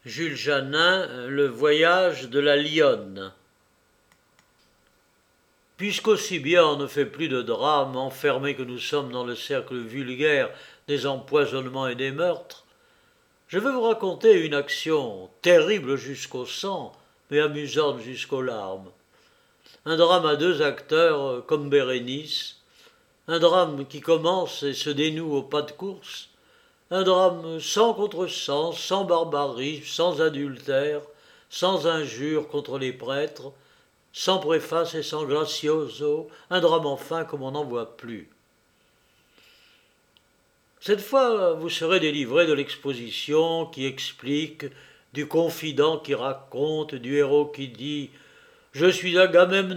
Jules Janin, Le voyage de la lionne. Puisqu'aussi bien on ne fait plus de drame, enfermés que nous sommes dans le cercle vulgaire des empoisonnements et des meurtres, je vais vous raconter une action terrible jusqu'au sang, mais amusante jusqu'aux larmes. Un drame à deux acteurs comme Bérénice, un drame qui commence et se dénoue au pas de course, un drame sans contresens, sans barbarisme, sans adultère, sans injure contre les prêtres, sans préface et sans gracioso, un drame enfin comme on n'en voit plus. Cette fois, vous serez délivré de l'exposition qui explique, du confident qui raconte, du héros qui dit « Je suis Agamemnon »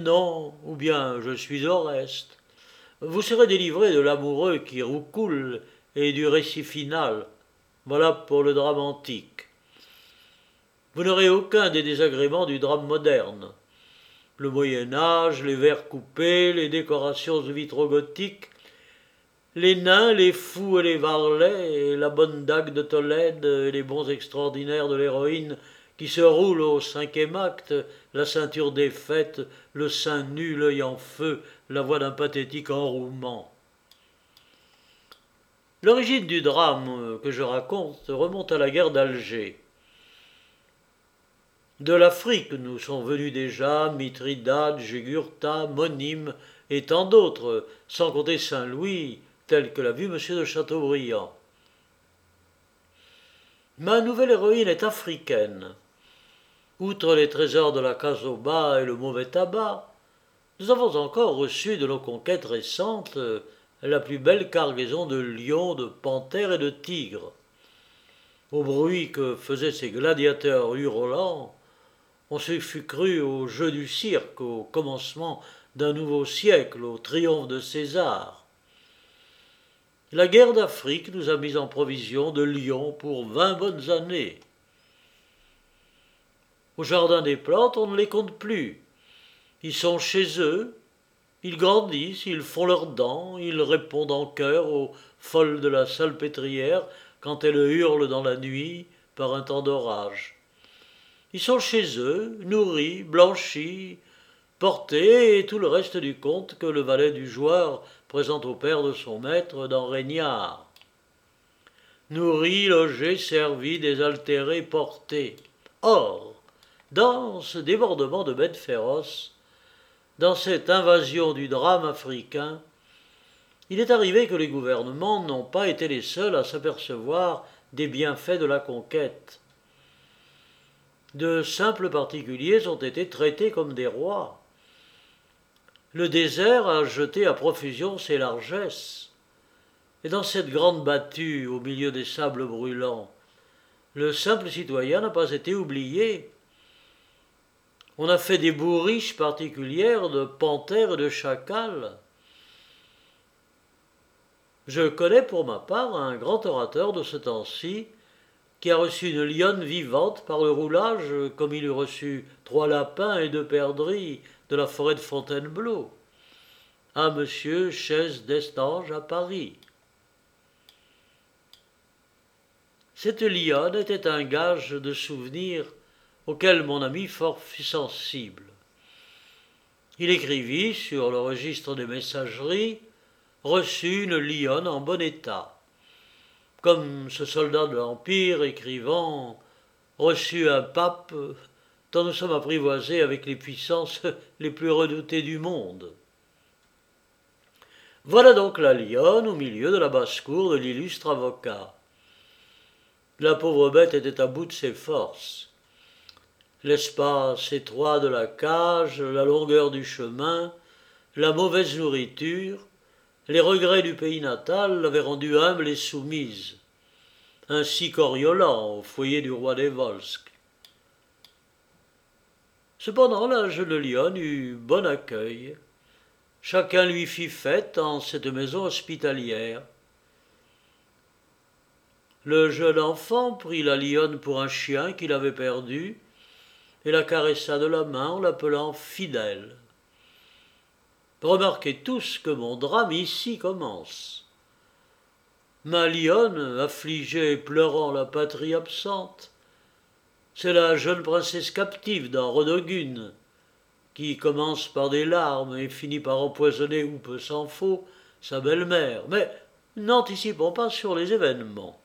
ou bien « Je suis Oreste ». Vous serez délivré de l'amoureux qui roucoule et du récit final. Voilà pour le drame antique. Vous n'aurez aucun des désagréments du drame moderne. Le Moyen-Âge, les vers coupés, les décorations de vitraux gothiques, les nains, les fous et les varlets, et la bonne dague de Tolède et les bons extraordinaires de l'héroïne qui se roule au cinquième acte, la ceinture défaite, le sein nu, l'œil en feu, la voix d'un pathétique enrouement. L'origine du drame que je raconte remonte à la guerre d'Alger. De l'Afrique nous sont venus déjà Mithridate, Jugurtha, Monime et tant d'autres, sans compter Saint-Louis, tel que l'a vu M. de Chateaubriand. Ma nouvelle héroïne est africaine. Outre les trésors de la Casoba et le mauvais tabac, nous avons encore reçu de nos conquêtes récentes la plus belle cargaison de lions, de panthères et de tigres. Au bruit que faisaient ces gladiateurs hurlants, on se fût cru au jeu du cirque, au commencement d'un nouveau siècle, au triomphe de César. La guerre d'Afrique nous a mis en provision de lions pour 20 bonnes années. Au jardin des plantes, on ne les compte plus. Ils sont chez eux, ils grandissent, ils font leurs dents, ils répondent en chœur aux folles de la salpêtrière quand elles hurlent dans la nuit par un temps d'orage. Ils sont chez eux, nourris, blanchis, portés, et tout le reste du conte que le valet du joueur présente au père de son maître dans Régnard. Nourris, logés, servis, désaltérés, portés. Or, dans ce débordement de bêtes féroces, dans cette invasion du drame africain, il est arrivé que les gouvernements n'ont pas été les seuls à s'apercevoir des bienfaits de la conquête. De simples particuliers ont été traités comme des rois. Le désert a jeté à profusion ses largesses. Et dans cette grande battue au milieu des sables brûlants, le simple citoyen n'a pas été oublié. On a fait des bourriches particulières de panthères et de chacals. Je connais pour ma part un grand orateur de ce temps-ci qui a reçu une lionne vivante par le roulage comme il eût reçu 3 lapins et 2 perdrix de la forêt de Fontainebleau, à monsieur Chaise d'Estanges à Paris. Cette lionne était un gage de souvenirs auquel mon ami fort fut sensible. Il écrivit sur le registre des messageries « Reçu une lionne en bon état », comme ce soldat de l'Empire écrivant « Reçu un pape », tant nous sommes apprivoisés avec les puissances les plus redoutées du monde. Voilà donc la lionne au milieu de la basse-cour de l'illustre avocat. La pauvre bête était à bout de ses forces. L'espace étroit de la cage, la longueur du chemin, la mauvaise nourriture, les regrets du pays natal l'avaient rendue humble et soumise, ainsi qu'Oriolan au foyer du roi des Volsques. Cependant, la jeune lionne eut bon accueil. Chacun lui fit fête en cette maison hospitalière. Le jeune enfant prit la lionne pour un chien qu'il avait perdu et la caressa de la main en l'appelant fidèle. Remarquez tous que mon drame ici commence. Ma lionne, affligée et pleurant la patrie absente, C'est la jeune princesse captive dans Rodogune, qui commence par des larmes et finit par empoisonner, ou peu s'en faut, sa belle-mère. Mais n'anticipons pas sur les événements.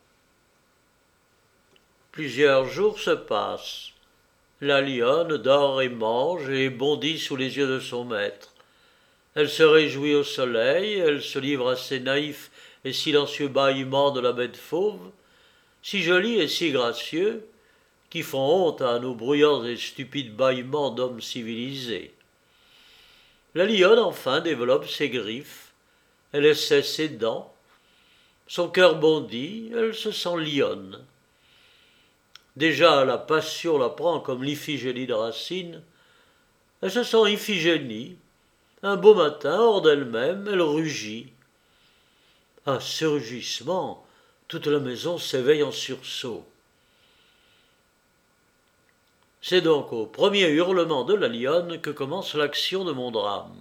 Plusieurs jours se passent. La lionne dort et mange et bondit sous les yeux de son maître. Elle se réjouit au soleil, elle se livre à ces naïfs et silencieux bâillements de la bête fauve, si jolis et si gracieux, qui font honte à nos bruyants et stupides bâillements d'hommes civilisés. La lionne enfin développe ses griffes, elle essaie ses dents, son cœur bondit, elle se sent lionne. Déjà la passion la prend comme l'Iphigénie de Racine, elle se sent Iphigénie. Un beau matin, hors d'elle-même, elle rugit. À ce rugissement, toute la maison s'éveille en sursaut. C'est donc au premier hurlement de la lionne que commence l'action de mon drame.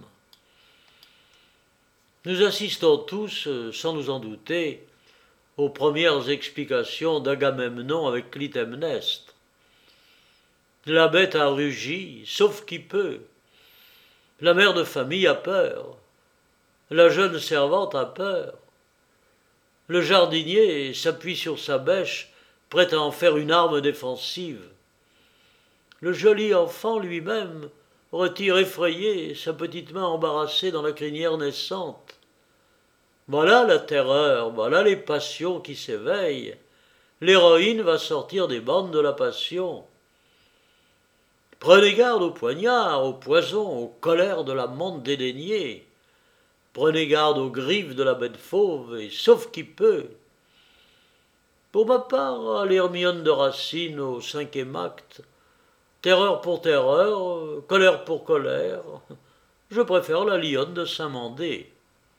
Nous assistons tous, sans nous en douter, aux premières explications d'Agamemnon avec Clytemnestre. La bête a rugi, sauf qui peut. La mère de famille a peur. La jeune servante a peur. Le jardinier s'appuie sur sa bêche, prêt à en faire une arme défensive. Le joli enfant lui-même retire effrayé sa petite main embarrassée dans la crinière naissante. Voilà la terreur, voilà les passions qui s'éveillent. L'héroïne va sortir des bandes de la passion. Prenez garde au poignard, au poison, aux colères de la mante dédaignée. Prenez garde aux griffes de la bête fauve, et sauf qui peut. Pour ma part, à l'Hermione de Racine, au 5e acte, terreur pour terreur, colère pour colère, je préfère la lionne de Saint-Mandé.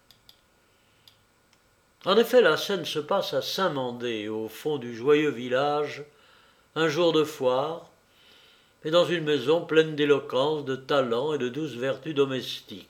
En effet, la scène se passe à Saint-Mandé, au fond du joyeux village, un jour de foire, et dans une maison pleine d'éloquence, de talent et de douces vertus domestiques.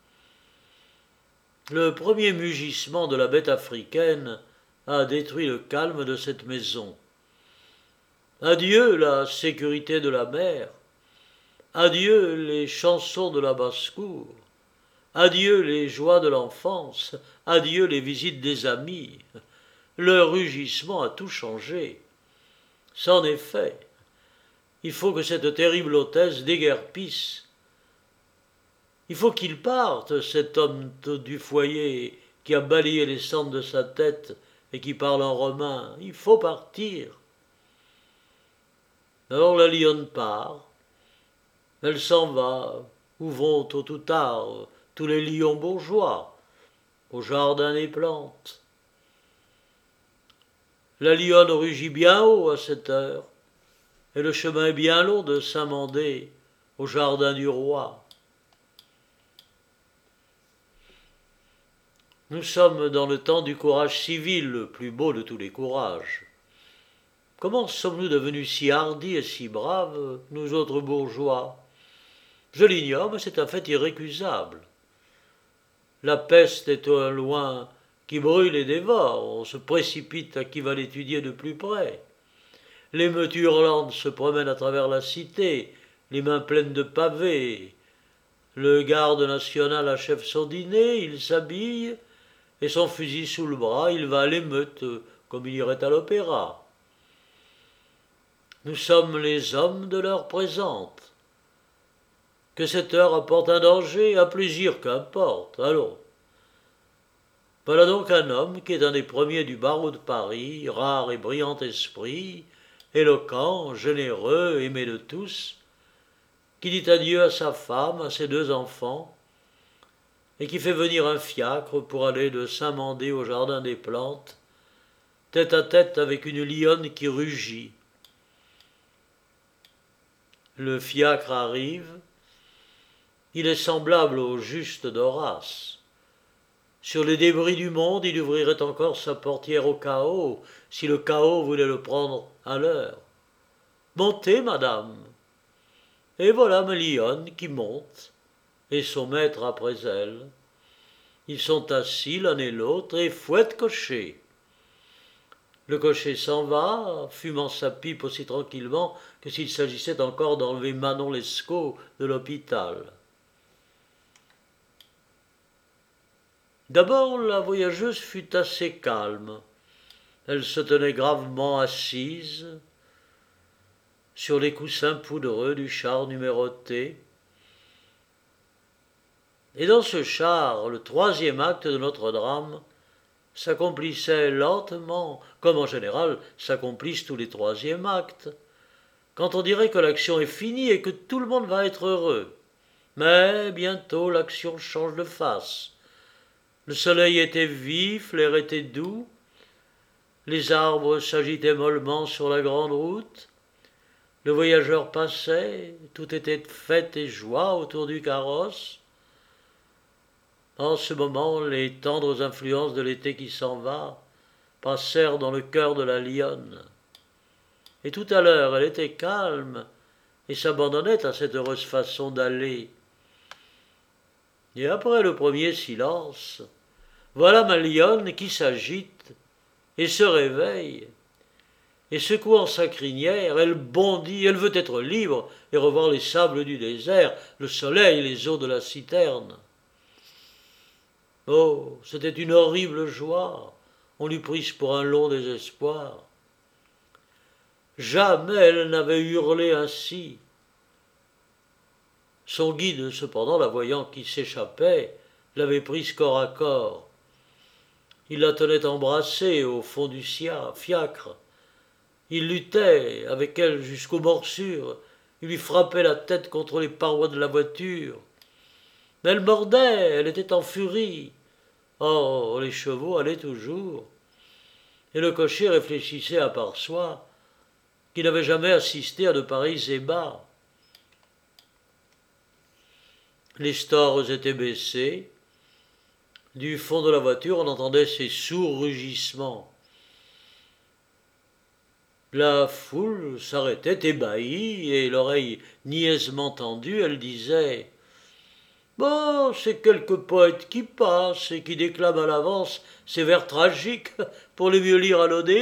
Le premier mugissement de la bête africaine a détruit le calme de cette maison. Adieu la sécurité de la mer, adieu les chansons de la basse-cour, adieu les joies de l'enfance, adieu les visites des amis. Le rugissement a tout changé. C'en est fait. Il faut que cette terrible hôtesse déguerpisse. Il faut qu'il parte, cet homme du foyer qui a balayé les cendres de sa tête et qui parle en romain. Il faut partir. Alors la lionne part. Elle s'en va, où vont tôt ou tard tous les lions bourgeois, au jardin des plantes. La lionne rugit bien haut à cette heure, et le chemin est bien long de Saint-Mandé au jardin du roi. Nous sommes dans le temps du courage civil, le plus beau de tous les courages. Comment sommes-nous devenus si hardis et si braves, nous autres bourgeois? Je l'ignore, mais c'est un fait irrécusable. La peste est au loin qui brûle et dévore, on se précipite à qui va l'étudier de plus près. L'émeute hurlante se promène à travers la cité, les mains pleines de pavés. Le garde national achève son dîner, il s'habille, et son fusil sous le bras, il va à l'émeute, comme il irait à l'opéra. Nous sommes les hommes de l'heure présente. Que cette heure apporte un danger, un plaisir, qu'importe, allons. Voilà donc un homme qui est un des premiers du barreau de Paris, rare et brillant esprit, éloquent, généreux, aimé de tous, qui dit adieu à sa femme, à ses 2 enfants, et qui fait venir un fiacre pour aller de Saint-Mandé au jardin des plantes, tête à tête avec une lionne qui rugit. Le fiacre arrive, il est semblable au juste d'Horace. Sur les débris du monde, il ouvrirait encore sa portière au chaos, si le chaos voulait le prendre à l'heure. Montez, madame. Et voilà ma lionne qui monte, et son maître après elle. Ils sont assis l'un et l'autre, et fouette cocher. Le cocher s'en va, fumant sa pipe aussi tranquillement que s'il s'agissait encore d'enlever Manon Lescaut de l'hôpital. D'abord, la voyageuse fut assez calme. Elle se tenait gravement assise sur les coussins poudreux du char numéroté. Et dans ce char, le troisième acte de notre drame s'accomplissait lentement, comme en général s'accomplissent tous les troisièmes actes, quand on dirait que l'action est finie et que tout le monde va être heureux. Mais bientôt l'action change de face. Le soleil était vif, l'air était doux, les arbres s'agitaient mollement sur la grande route, le voyageur passait, tout était fête et joie autour du carrosse. En ce moment, les tendres influences de l'été qui s'en va passèrent dans le cœur de la lionne. Et tout à l'heure, elle était calme et s'abandonnait à cette heureuse façon d'aller. Et après le premier silence, voilà ma lionne qui s'agite et se réveille. Et secouant sa crinière, elle bondit, elle veut être libre et revoir les sables du désert, le soleil, les eaux de la citerne. Oh, c'était une horrible joie, on l'eût prise pour un long désespoir. Jamais elle n'avait hurlé ainsi. Son guide, cependant, la voyant qui s'échappait, l'avait prise corps à corps. Il la tenait embrassée au fond du fiacre. Il luttait avec elle jusqu'aux morsures. Il lui frappait la tête contre les parois de la voiture. Mais elle mordait, elle était en furie. Oh, les chevaux allaient toujours. Et le cocher réfléchissait à part soi, qu'il n'avait jamais assisté à de pareils ébats. Les stores étaient baissés. Du fond de la voiture, on entendait ces sourds rugissements. La foule s'arrêtait ébahie, et l'oreille niaisement tendue, elle disait « Bon, c'est quelques poètes qui passent et qui déclament à l'avance ces vers tragiques pour les mieux lire à l'Odéon. »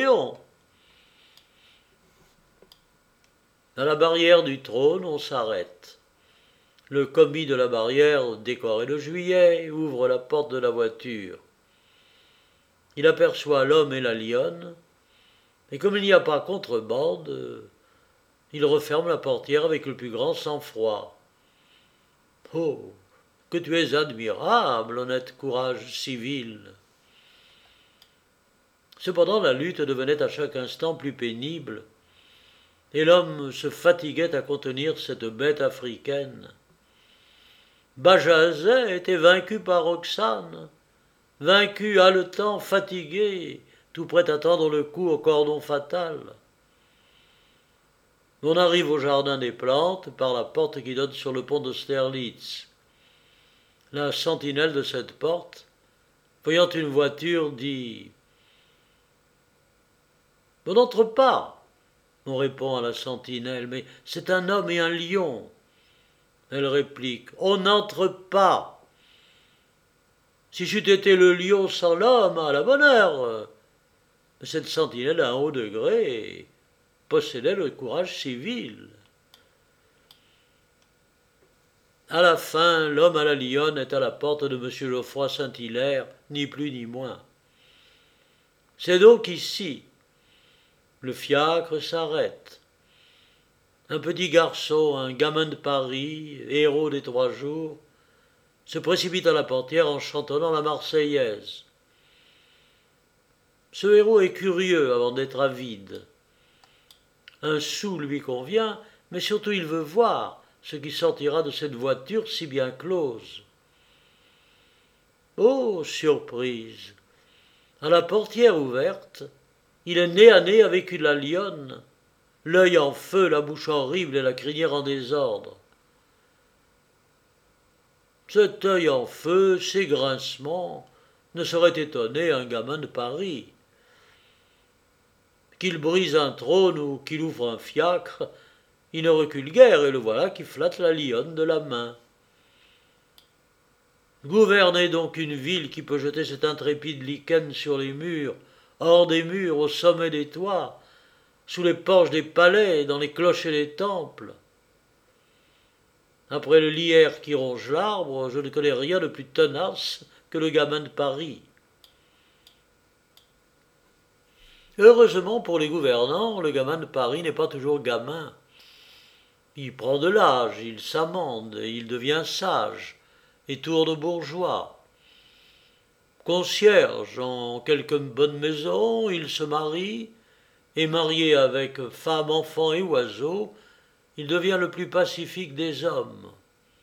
À la barrière du trône, on s'arrête. Le commis de la barrière, décoré de juillet, ouvre la porte de la voiture. Il aperçoit l'homme et la lionne, et comme il n'y a pas contrebande, il referme la portière avec le plus grand sang-froid. « Oh, que tu es admirable, honnête courage civil !» Cependant, la lutte devenait à chaque instant plus pénible, et l'homme se fatiguait à contenir cette bête africaine. Bajazet était vaincu par Roxane, vaincu, haletant, fatigué, tout prêt à tendre le cou au cordon fatal. On arrive au jardin des plantes par la porte qui donne sur le pont d'Austerlitz. La sentinelle de cette porte, voyant une voiture, dit « On n'entre pas !» On répond à la sentinelle « Mais c'est un homme et un lion !» Elle réplique « On n'entre pas !» Si j'eût été le lion sans l'homme, à la bonne heure. Mais cette sentinelle à un haut degré possédait le courage civil. À la fin, l'homme à la lionne est à la porte de M. Geoffroy Saint-Hilaire, ni plus ni moins. C'est donc ici. Le fiacre s'arrête. Un petit garçon, un gamin de Paris, héros des 3 jours, se précipite à la portière en chantonnant la Marseillaise. Ce héros est curieux avant d'être avide. Un sou lui convient, mais surtout il veut voir ce qui sortira de cette voiture si bien close. Oh, surprise! À la portière ouverte, il est nez à nez avec la lionne, l'œil en feu, la bouche horrible et la crinière en désordre. Cet œil en feu, ces grincements, ne saurait étonner un gamin de Paris. Qu'il brise un trône ou qu'il ouvre un fiacre, il ne recule guère, et le voilà qui flatte la lionne de la main. Gouverner donc une ville qui peut jeter cet intrépide lichen sur les murs, hors des murs, au sommet des toits, sous les porches des palais, dans les clochers des temples. Après le lierre qui ronge l'arbre, je ne connais rien de plus tenace que le gamin de Paris. Heureusement pour les gouvernants, le gamin de Paris n'est pas toujours gamin. Il prend de l'âge, il s'amende, il devient sage, et tourne bourgeois. Concierge en quelque bonne maison, il se marie, et marié avec femme, enfant et oiseau, il devient le plus pacifique des hommes.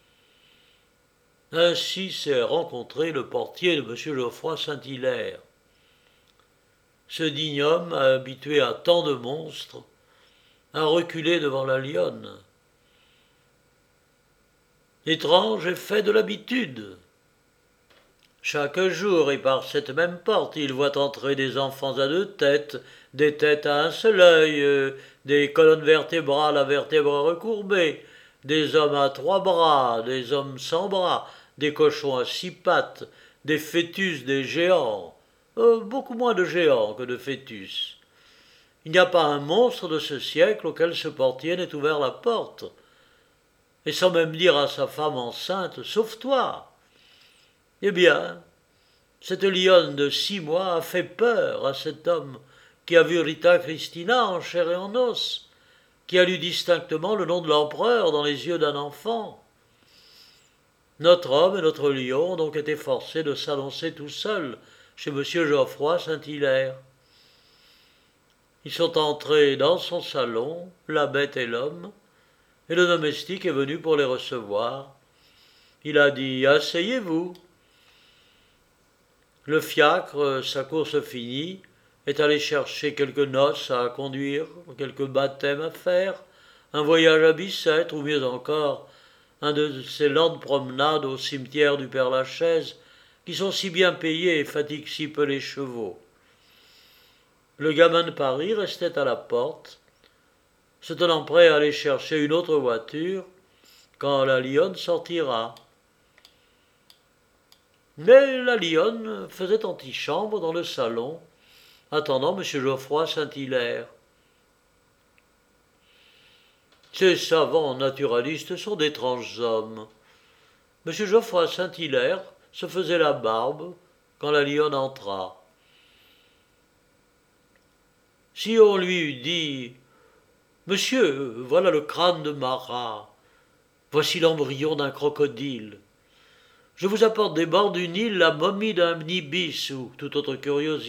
Ainsi s'est rencontré le portier de M. Geoffroy Saint-Hilaire. Ce digne homme, habitué à tant de monstres, a reculé devant la lionne. Étrange effet de l'habitude. Chaque jour, et par cette même porte, il voit entrer des enfants à 2 têtes, des têtes à un seul œil, des colonnes vertébrales à vertèbres recourbées, des hommes à 3 bras, des hommes sans bras, des cochons à 6 pattes, des fœtus, des géants, beaucoup moins de géants que de fœtus. Il n'y a pas un monstre de ce siècle auquel ce portier n'ait ouvert la porte, et sans même dire à sa femme enceinte « Sauve-toi !» Eh bien, cette lionne de 6 mois a fait peur à cet homme qui a vu Rita Christina en chair et en os, qui a lu distinctement le nom de l'empereur dans les yeux d'un enfant. Notre homme et notre lion ont donc été forcés de s'annoncer tout seuls chez M. Geoffroy Saint-Hilaire. Ils sont entrés dans son salon, la bête et l'homme, et le domestique est venu pour les recevoir. Il a dit « Asseyez-vous ». Le fiacre, sa course finie, est allé chercher quelques noces à conduire, quelques baptêmes à faire, un voyage à Bicêtre, ou mieux encore, un de ces lentes promenades au cimetière du Père-Lachaise, qui sont si bien payées et fatiguent si peu les chevaux. Le gamin de Paris restait à la porte, se tenant prêt à aller chercher une autre voiture, quand la lionne sortira. Mais la lionne faisait antichambre dans le salon, attendant M. Geoffroy Saint-Hilaire. Ces savants naturalistes sont d'étranges hommes. M. Geoffroy Saint-Hilaire se faisait la barbe quand la lionne entra. Si on lui eût dit « Monsieur, voilà le crâne de Marat, voici l'embryon d'un crocodile. Je vous apporte des bords du Nil la momie d'un ibis ou toute autre curiosité. »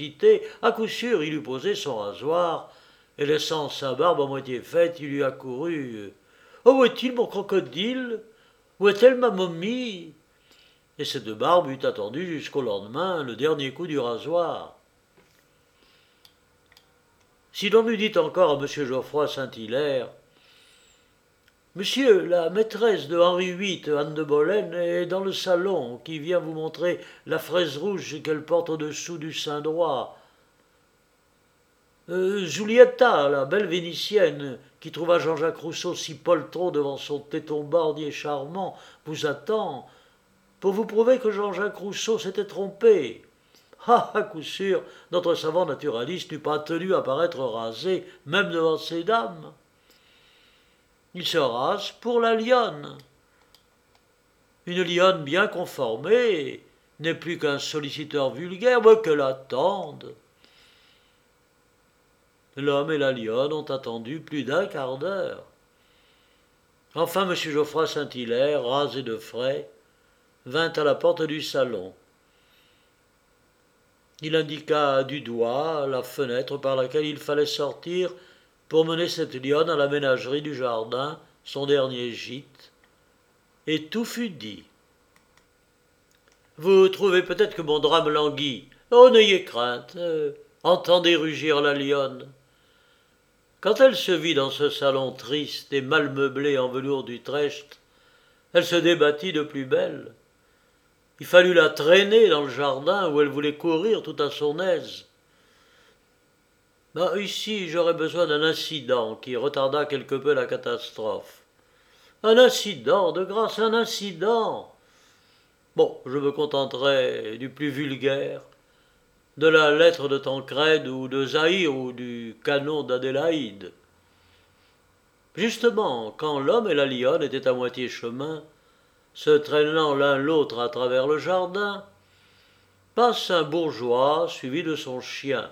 À coup sûr, il eût posé son rasoir, et laissant sa barbe à moitié faite, il lui accourut. « Oh, où est-il mon crocodile? Où est-elle ma momie ?» Et cette barbe eût attendu jusqu'au lendemain le dernier coup du rasoir. Si l'on eût dit encore à M. Geoffroy Saint-Hilaire « Monsieur, la maîtresse de Henri VIII, Anne de Bolène, est dans le salon, qui vient vous montrer la fraise rouge qu'elle porte au-dessous du sein droit. Giulietta, la belle Vénitienne, qui trouva Jean-Jacques Rousseau si poltron devant son téton bordier charmant, vous attend, pour vous prouver que Jean-Jacques Rousseau s'était trompé. Ah, à coup sûr, notre savant naturaliste n'eût pas tenu à paraître rasé, même devant ces dames. Il se rase pour la lionne. Une lionne bien conformée n'est plus qu'un solliciteur vulgaire, mais que l'attendent. L'homme et la lionne ont attendu plus d'un quart d'heure. Enfin, M. Geoffroy Saint-Hilaire, rasé de frais, vint à la porte du salon. Il indiqua du doigt la fenêtre par laquelle il fallait sortir pour mener cette lionne à la ménagerie du jardin, son dernier gîte, et tout fut dit. Vous trouvez peut-être que mon drame languit. Oh, n'ayez crainte, entendez rugir la lionne. Quand elle se vit dans ce salon triste et mal meublé en velours d'Utrecht, elle se débattit de plus belle. Il fallut la traîner dans le jardin où elle voulait courir tout à son aise. Ici, j'aurais besoin d'un incident qui retarda quelque peu la catastrophe. Un incident, de grâce, un incident. Bon, je me contenterai du plus vulgaire. de la lettre de Tancrède ou de Zaïre ou du canon d'Adélaïde. Justement, quand l'homme et la lionne étaient à moitié chemin, se traînant l'un l'autre à travers le jardin, passe un bourgeois suivi de son chien.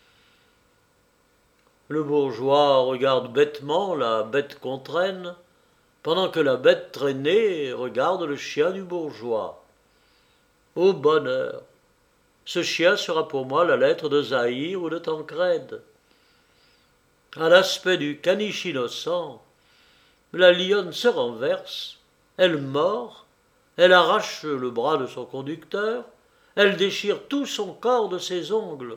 Le bourgeois regarde bêtement la bête qu'on traîne, pendant que la bête traînée regarde le chien du bourgeois. Ô bonheur! Ce chien sera pour moi la lettre de Zaïre ou de Tancrède. À l'aspect du caniche innocent, la lionne se renverse, elle mord, elle arrache le bras de son conducteur, elle déchire tout son corps de ses ongles.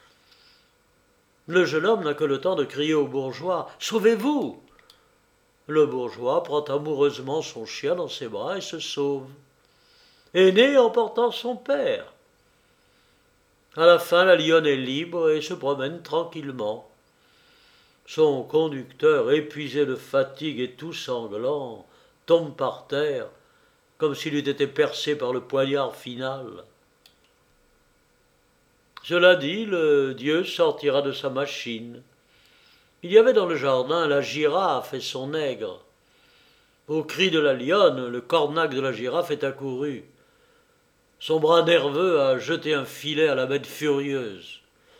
Le jeune homme n'a que le temps de crier au bourgeois « Sauvez-vous !» Le bourgeois prend amoureusement son chien dans ses bras et se sauve. Aîné emportant son père. À la fin, la lionne est libre et se promène tranquillement. Son conducteur, épuisé de fatigue et tout sanglant, tombe par terre, comme s'il eût été percé par le poignard final. Cela dit, le dieu sortira de sa machine. Il y avait dans le jardin la girafe et son nègre. Au cri de la lionne, le cornac de la girafe est accouru. Son bras nerveux a jeté un filet à la bête furieuse.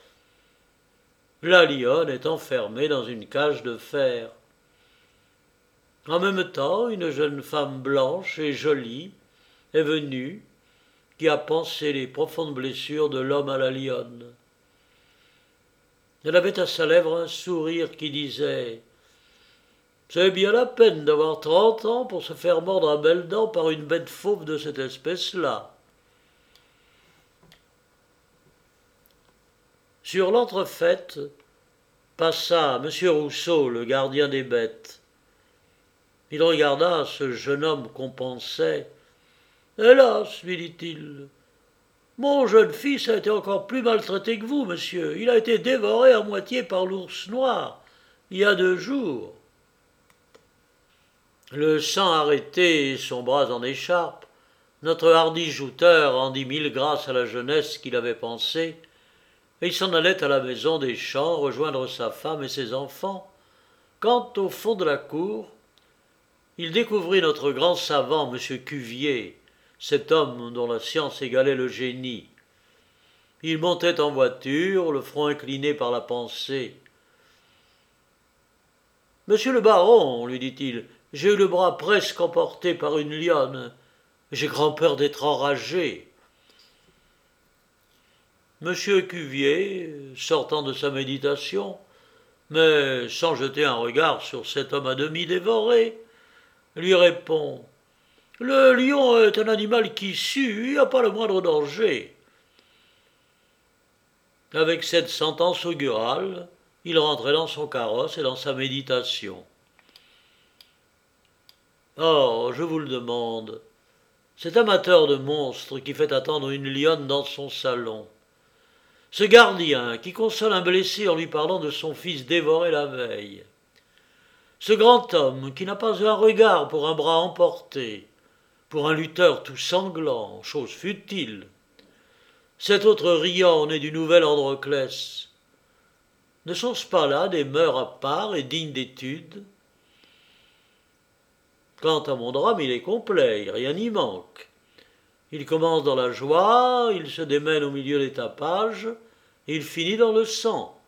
La lionne est enfermée dans une cage de fer. En même temps, une jeune femme blanche et jolie est venue, qui a pansé les profondes blessures de l'homme à la lionne. Elle avait à sa lèvre un sourire qui disait « C'est bien la peine d'avoir 30 ans pour se faire mordre à belles dents par une bête fauve de cette espèce-là. » Sur l'entrefaite passa M. Rousseau, le gardien des bêtes. Il regarda ce jeune homme qu'on pensait. « Hélas, lui dit-il, mon jeune fils a été encore plus maltraité que vous, monsieur. Il a été dévoré à moitié par l'ours noir, il y a 2 jours. » Le sang arrêté et son bras en écharpe, notre hardi jouteur rendit 1000 grâces à la jeunesse qu'il avait pensée, et il s'en allait à la maison des champs rejoindre sa femme et ses enfants, quand, au fond de la cour, il découvrit notre grand savant, M. Cuvier, cet homme dont la science égalait le génie. Il montait en voiture, le front incliné par la pensée. « Monsieur le baron, lui dit-il, j'ai eu le bras presque emporté par une lionne. J'ai grand peur d'être enragé. » Monsieur Cuvier, sortant de sa méditation, mais sans jeter un regard sur cet homme à demi dévoré, lui répond « Le lion est un animal qui sue, il n'y a pas le moindre danger. » Avec cette sentence augurale, il rentrait dans son carrosse et dans sa méditation. Or, je vous le demande, cet amateur de monstres qui fait attendre une lionne dans son salon, ce gardien qui console un blessé en lui parlant de son fils dévoré la veille, ce grand homme qui n'a pas un regard pour un bras emporté, pour un lutteur tout sanglant, chose futile, cet autre riant né du nouvel Androclès, ne sont-ce pas là des mœurs à part et dignes d'étude? Quant à mon drame, il est complet, rien n'y manque. Il commence dans la joie, il se démène au milieu des tapages, et il finit dans le sang.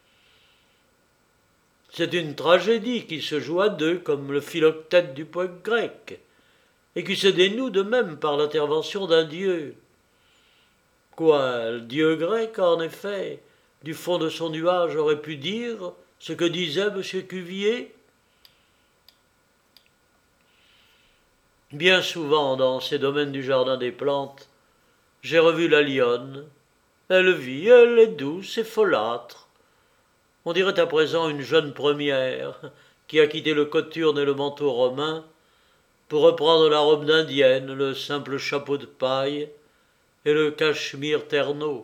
C'est une tragédie qui se joue à 2 comme le philoctète du poète grec, et qui se dénoue de même par l'intervention d'un dieu. Quoi, le dieu grec, en effet, du fond de son nuage aurait pu dire ce que disait M. Cuvier? Bien souvent, dans ces domaines du jardin des plantes, j'ai revu la lionne. Elle vit, elle est douce et folâtre. On dirait à présent une jeune première qui a quitté le cothurne et le manteau romain pour reprendre la robe d'indienne, le simple chapeau de paille et le cachemire ternaux.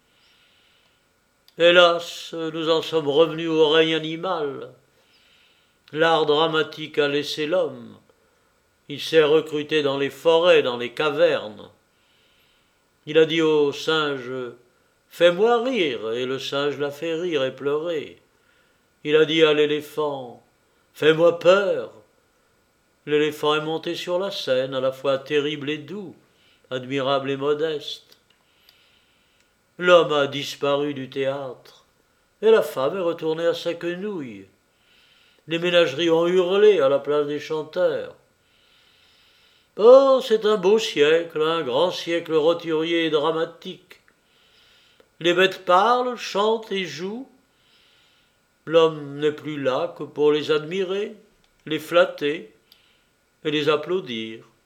Hélas, nous en sommes revenus au règne animal. L'art dramatique a laissé l'homme. Il s'est recruté dans les forêts, dans les cavernes. Il a dit aux singes Fais-moi rire, et le singe l'a fait rire et pleurer. Il a dit à l'éléphant, fais-moi peur. L'éléphant est monté sur la scène, à la fois terrible et doux, admirable et modeste. L'homme a disparu du théâtre, et la femme est retournée à sa quenouille. Les ménageries ont hurlé à la place des chanteurs. Oh, c'est un beau siècle, un grand siècle roturier et dramatique. Les bêtes parlent, chantent et jouent. L'homme n'est plus là que pour les admirer, les flatter et les applaudir.